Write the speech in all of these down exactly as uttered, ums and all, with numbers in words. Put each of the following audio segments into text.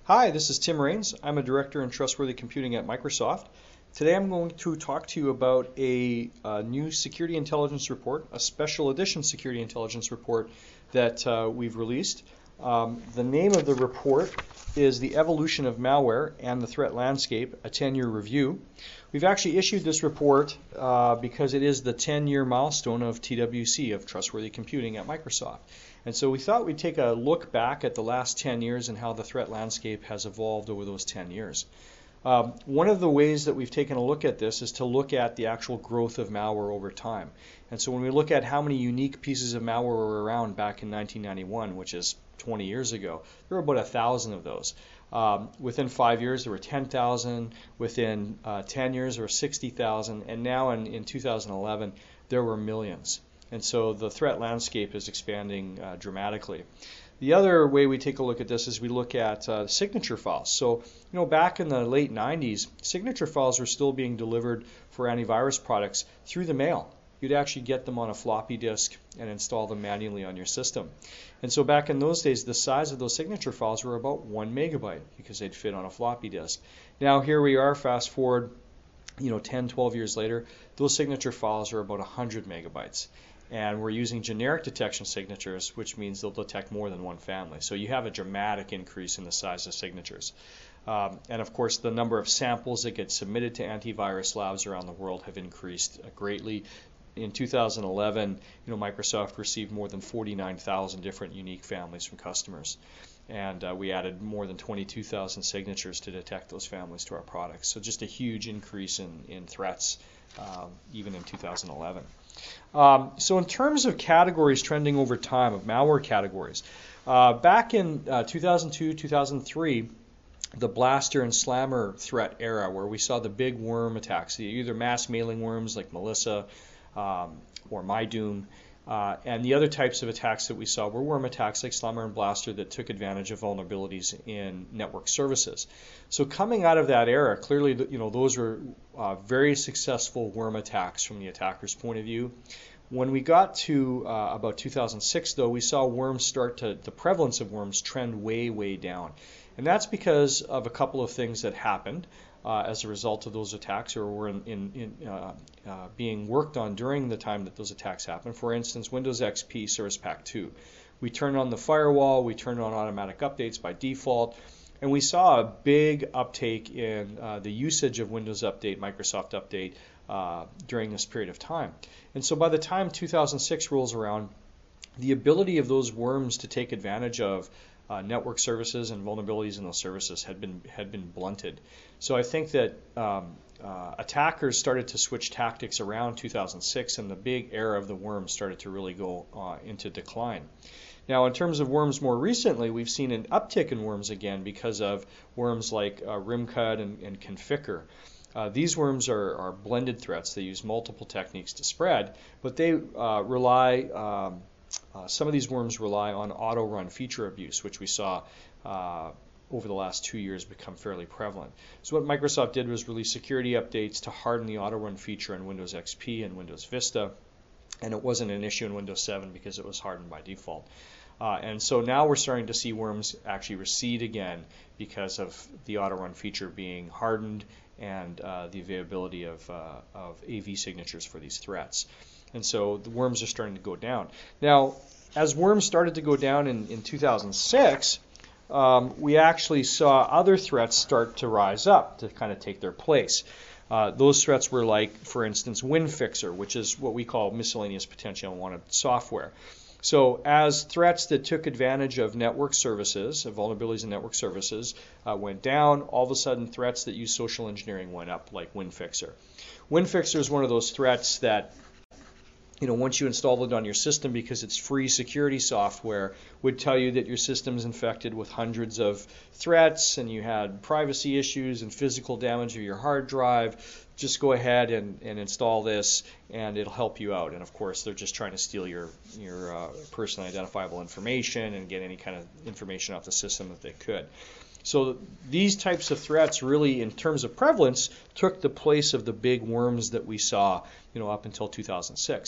Hi, this is Tim Raines. I'm a director in Trustworthy Computing at Microsoft. Today I'm going to talk to you about a, a new security intelligence report, a special edition security intelligence report that uh, we've released. Um, the name of the report is The Evolution of Malware and the Threat Landscape, a ten-year review. We've actually issued this report uh, because it is the ten-year milestone of T W C, of Trustworthy Computing at Microsoft. And so we thought we'd take a look back at the last ten years and how the threat landscape has evolved over those ten years. Um, one of the ways that we've taken a look at this is to look at the actual growth of malware over time. And so when we look at how many unique pieces of malware were around back in nineteen ninety-one, which is twenty years ago, there were about a thousand of those. Um, within five years, there were ten thousand. Within uh, ten years, there were sixty thousand. And now in, in two thousand eleven, there were millions. And so the threat landscape is expanding uh, dramatically. The other way we take a look at this is we look at uh, signature files. So, you know, back in the late nineties, signature files were still being delivered for antivirus products through the mail. You'd actually get them on a floppy disk and install them manually on your system. And so back in those days, the size of those signature files were about one megabyte because they'd fit on a floppy disk. Now here we are, fast forward, you know, ten, twelve years later, those signature files are about one hundred megabytes. And we're using generic detection signatures, which means they'll detect more than one family. So you have a dramatic increase in the size of signatures. Um, and of course, the number of samples that get submitted to antivirus labs around the world have increased uh, greatly. In two thousand eleven, you know, Microsoft received more than forty-nine thousand different unique families from customers. And uh, we added more than twenty-two thousand signatures to detect those families to our products. So just a huge increase in, in threats, um, even in two thousand eleven. Um, so in terms of categories trending over time, of malware categories, uh, back in uh, two thousand two, two thousand three, the blaster and slammer threat era, where we saw the big worm attacks, either mass mailing worms like Melissa um, or MyDoom, uh, and the other types of attacks that we saw were worm attacks like Slammer and Blaster that took advantage of vulnerabilities in network services. So coming out of that era, clearly, you know, those were uh, very successful worm attacks from the attacker's point of view. When we got to uh, about two thousand six, though, we saw worms start to, the prevalence of worms trend way, way down. And that's because of a couple of things that happened uh, as a result of those attacks, or were in, in, in, uh, uh, being worked on during the time that those attacks happened. For instance, Windows X P Service Pack two. We turned on the firewall, we turned on automatic updates by default, and we saw a big uptake in uh, the usage of Windows Update, Microsoft Update uh, during this period of time. And so by the time two thousand six rolls around, the ability of those worms to take advantage of uh, network services and vulnerabilities in those services had been had been blunted. So I think that um, uh, attackers started to switch tactics around two thousand six, and the big era of the worms started to really go uh, into decline. Now, in terms of worms more recently, we've seen an uptick in worms again because of worms like uh, Rimcud and, and Conficker. Uh, these worms are, are blended threats. They use multiple techniques to spread, but they uh, rely, um, uh, some of these worms rely on auto-run feature abuse, which we saw uh, over the last two years become fairly prevalent. So what Microsoft did was release security updates to harden the auto-run feature in Windows X P and Windows Vista, and it wasn't an issue in Windows seven because it was hardened by default. Uh, and so now we're starting to see worms actually recede again because of the auto-run feature being hardened and uh, the availability of, uh, of A V signatures for these threats. And so the worms are starting to go down. Now, as worms started to go down in, in two thousand six, um, we actually saw other threats start to rise up to kind of take their place. Uh, those threats were like, for instance, WinFixer, which is what we call miscellaneous potentially unwanted software. So as threats that took advantage of network services, of vulnerabilities in network services, uh, went down, all of a sudden threats that use social engineering went up, like WinFixer. WinFixer is one of those threats that, you know, once you install it on your system, because it's free security software, would tell you that your system's infected with hundreds of threats and you had privacy issues and physical damage of your hard drive. Just go ahead and, and install this and it'll help you out. And of course, they're just trying to steal your, your uh, personally identifiable information and get any kind of information off the system that they could. So these types of threats really, in terms of prevalence, took the place of the big worms that we saw, you know, up until two thousand six.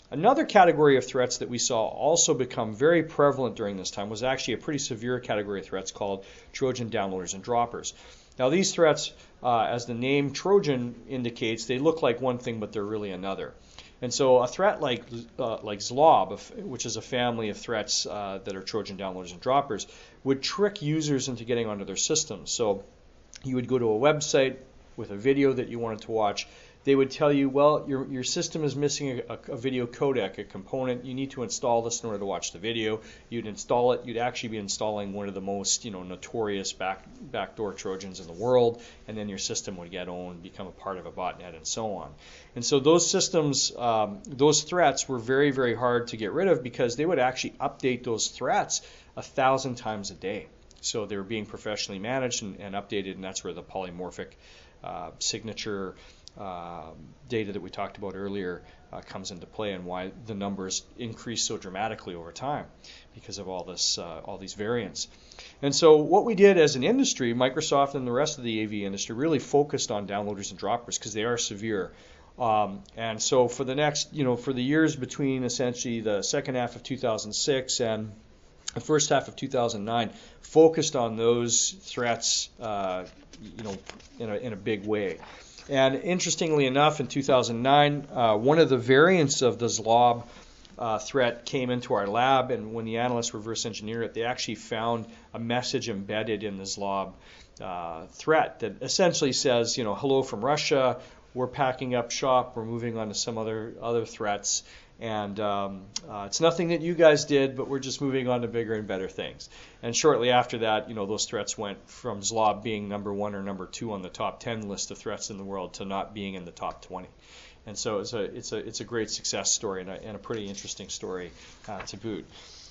Another category of threats that we saw also become very prevalent during this time was actually a pretty severe category of threats called Trojan downloaders and droppers. Now these threats, uh, as the name Trojan indicates, they look like one thing but they're really another. And so a threat like uh, like Zlob, which is a family of threats uh, that are Trojan downloaders and droppers, would trick users into getting onto their systems. So you would go to a website with a video that you wanted to watch. They would tell you, well, your your system is missing a, a video codec, a component. You need to install this in order to watch the video. You'd install it. You'd actually be installing one of the most, you know, notorious back backdoor Trojans in the world, and then your system would get owned, become a part of a botnet, and so on. And so those systems, um, those threats were very, very hard to get rid of because they would actually update those threats a thousand times a day. So they were being professionally managed and, and updated, and that's where the polymorphic uh, signature Uh, data that we talked about earlier uh, comes into play, and why the numbers increase so dramatically over time because of all this, uh, all these variants. And so what we did as an industry, Microsoft and the rest of the A V industry, really focused on downloaders and droppers because they are severe. Um, and so for the next, you know, for the years between essentially the second half of two thousand six and the first half of two thousand nine, focused on those threats, uh, you know, in a, in a big way. And interestingly enough, in two thousand nine, uh, one of the variants of the Zlob uh, threat came into our lab, and when the analysts reverse engineered it, they actually found a message embedded in the Zlob uh, threat that essentially says, you know, hello from Russia, we're packing up shop, we're moving on to some other other threats, and um, uh, it's nothing that you guys did, but we're just moving on to bigger and better things. And shortly after that, you know, those threats went from Zlob being number one or number two on the top ten list of threats in the world to not being in the top twenty. And so it's a it's a it's a great success story, and a, and a pretty interesting story uh, to boot.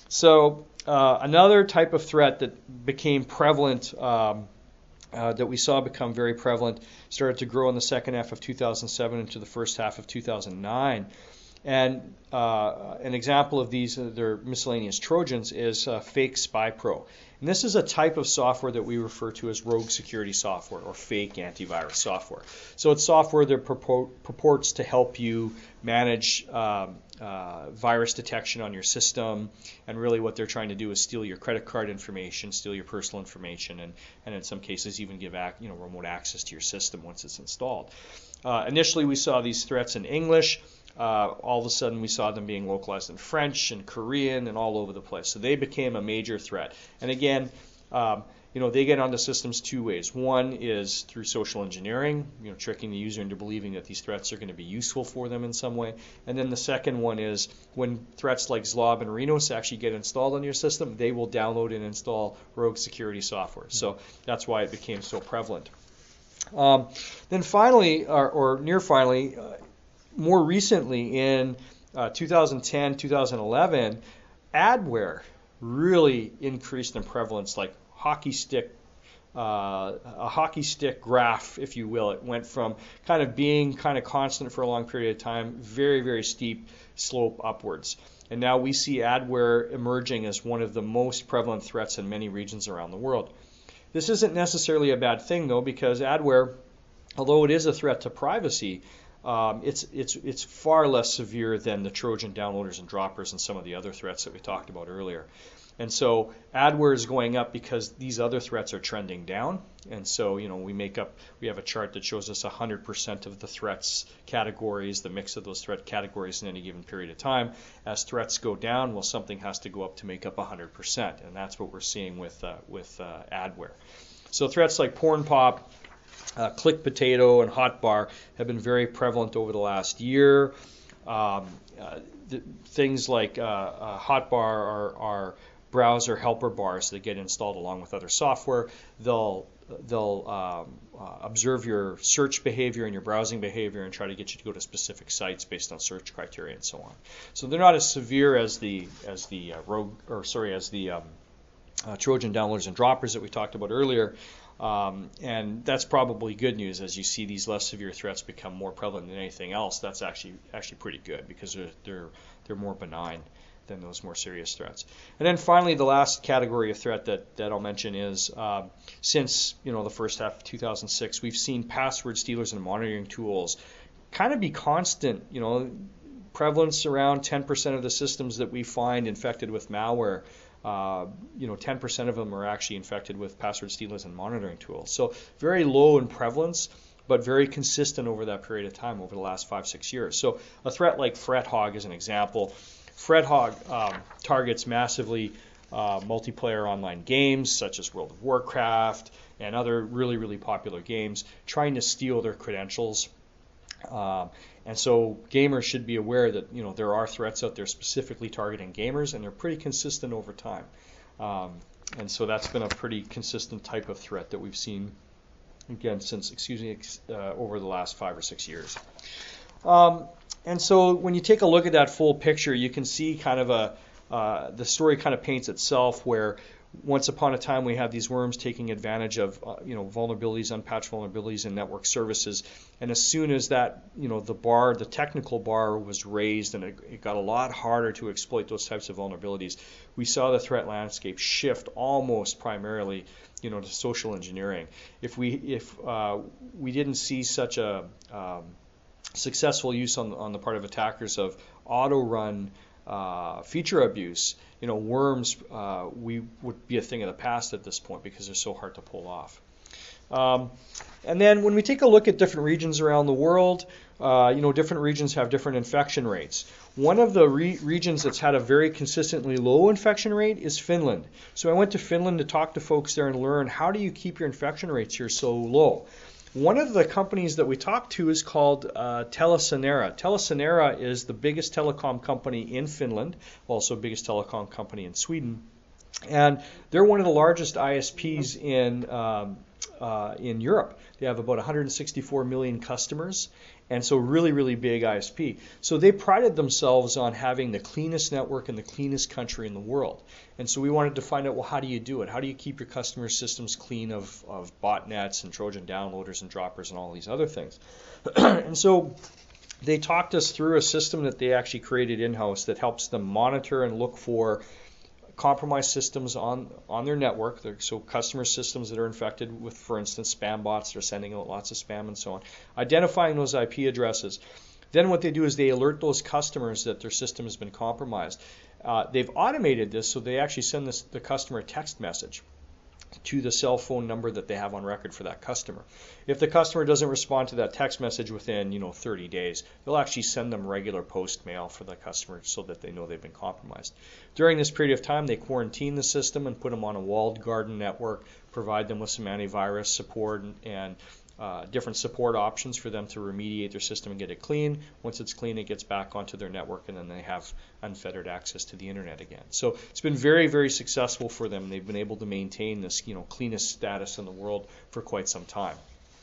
So uh, another type of threat that became prevalent. Um, Uh, that we saw become very prevalent, started to grow in the second half of two thousand seven into the first half of two thousand nine. And uh, an example of these, uh, their miscellaneous Trojans, is uh, Fake Spy Pro. And this is a type of software that we refer to as rogue security software or fake antivirus software. So it's software that purport, purports to help you manage um, uh, virus detection on your system, and really what they're trying to do is steal your credit card information, steal your personal information, and, and in some cases even give ac you know, remote access to your system once it's installed. Uh, initially we saw these threats in English. Uh, all of a sudden we saw them being localized in French and Korean and all over the place. So they became a major threat. And again, um, you know, they get onto systems two ways. One is through social engineering, you know, tricking the user into believing that these threats are going to be useful for them in some way. And then the second one is when threats like Zlob and Rhinos actually get installed on your system, they will download and install rogue security software. So that's why it became so prevalent. Um, then finally, or, or near finally, uh, more recently in uh, two thousand ten, two thousand eleven, adware really increased in prevalence, like hockey stick, uh, a hockey stick graph, if you will. It went from kind of being kind of constant for a long period of time, very, very steep slope upwards. And now we see adware emerging as one of the most prevalent threats in many regions around the world. This isn't necessarily a bad thing, though, because adware, although it is a threat to privacy, Um, it's it's it's far less severe than the Trojan downloaders and droppers and some of the other threats that we talked about earlier. And so adware is going up because these other threats are trending down. And so, you know, we make up, we have a chart that shows us one hundred percent of the threats categories, the mix of those threat categories in any given period of time. As threats go down, well, something has to go up to make up one hundred percent. And that's what we're seeing with, uh, with uh, adware. So threats like PornPop, Uh, Click Potato, and Hotbar have been very prevalent over the last year. Um, uh, th things like uh, uh, Hotbar are, are browser helper bars that get installed along with other software. They'll they'll um, uh, observe your search behavior and your browsing behavior and try to get you to go to specific sites based on search criteria and so on. So they're not as severe as the as the uh, rogue or sorry as the um, uh, Trojan downloaders and droppers that we talked about earlier. Um, and that's probably good news as you see these less severe threats become more prevalent than anything else. That's actually actually pretty good because they're they're, they're more benign than those more serious threats. And then finally, the last category of threat that, that I'll mention is uh, since you know the first half of two thousand six, we've seen password stealers and monitoring tools kind of be constant. You know, prevalence around ten percent of the systems that we find infected with malware. Uh, you know, ten percent of them are actually infected with password stealers and monitoring tools. So very low in prevalence, but very consistent over that period of time, over the last five, six years. So a threat like FretHog is an example. FretHog um, targets massively uh, multiplayer online games such as World of Warcraft and other really, really popular games, trying to steal their credentials. Um, and so gamers should be aware that, you know, there are threats out there specifically targeting gamers, and they're pretty consistent over time. Um, and so that's been a pretty consistent type of threat that we've seen, again, since, excuse me, uh, over the last five or six years. Um, and so when you take a look at that full picture, you can see kind of a, uh, the story kind of paints itself, where once upon a time we had these worms taking advantage of uh, you know, vulnerabilities, unpatched vulnerabilities in network services, and as soon as that, you know, the bar, the technical bar was raised and it, it got a lot harder to exploit those types of vulnerabilities, we saw the threat landscape shift almost primarily, you know, to social engineering. If we if uh, we didn't see such a um, successful use on on the part of attackers of auto-run uh, feature abuse, you know, worms uh, we would be a thing of the past at this point because they're so hard to pull off. Um, and then when we take a look at different regions around the world, uh, you know, different regions have different infection rates. One of the re regions that's had a very consistently low infection rate is Finland. So I went to Finland to talk to folks there and learn, how do you keep your infection rates here so low? One of the companies that we talked to is called uh, TeliaSonera. TeliaSonera is the biggest telecom company in Finland, also biggest telecom company in Sweden. And they're one of the largest I S Ps in um, uh, in Europe. They have about one hundred sixty-four million customers, and so really, really big I S P. So they prided themselves on having the cleanest network in the cleanest country in the world. And so we wanted to find out, well, how do you do it? How do you keep your customer systems clean of, of botnets and Trojan downloaders and droppers and all these other things? And so they talked us through a system that they actually created in-house that helps them monitor and look for compromised systems on, on their network. So customer systems that are infected with, for instance, spam bots that are sending out lots of spam and so on. Identifying those I P addresses. Then what they do is they alert those customers that their system has been compromised. Uh, they've automated this, so they actually send this, the customer a text message to the cell phone number that they have on record for that customer. If the customer doesn't respond to that text message within, you know, thirty days, they'll actually send them regular post mail for the customer so that they know they've been compromised. During this period of time, they quarantine the system and put them on a walled garden network, provide them with some antivirus support and, and uh, different support options for them to remediate their system and get it clean. Once it's clean, it gets back onto their network, and then they have unfettered access to the internet again. So it's been very, very successful for them. They've been able to maintain this, you know, cleanest status in the world for quite some time.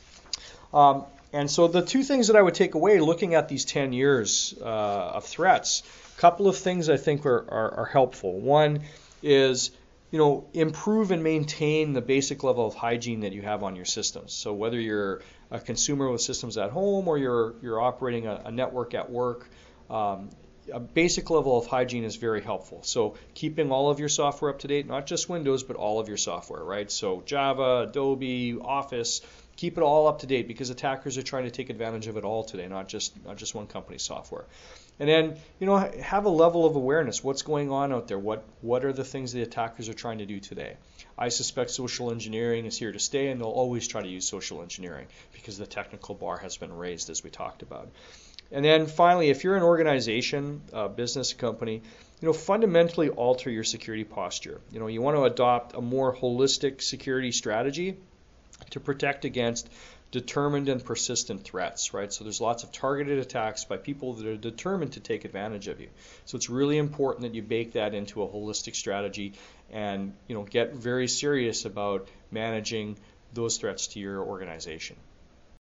Um, and so the two things that I would take away looking at these ten years uh, of threats, a couple of things I think are, are, are helpful. One is, you know, improve and maintain the basic level of hygiene that you have on your systems. So whether you're a consumer with systems at home or you're you're operating a, a network at work, um, a basic level of hygiene is very helpful. So keeping all of your software up to date, not just Windows, but all of your software, right? So Java, Adobe, Office, keep it all up to date because attackers are trying to take advantage of it all today, not just not just one company's software. And then, you know, have a level of awareness. What's going on out there? What what are the things the attackers are trying to do today? I suspect social engineering is here to stay, and they'll always try to use social engineering because the technical bar has been raised, as we talked about. And then finally, if you're an organization, a business, company, you know, fundamentally alter your security posture. You know, you want to adopt a more holistic security strategy to protect against determined and persistent threats, right? So there's lots of targeted attacks by people that are determined to take advantage of you. So it's really important that you bake that into a holistic strategy and, you know, get very serious about managing those threats to your organization.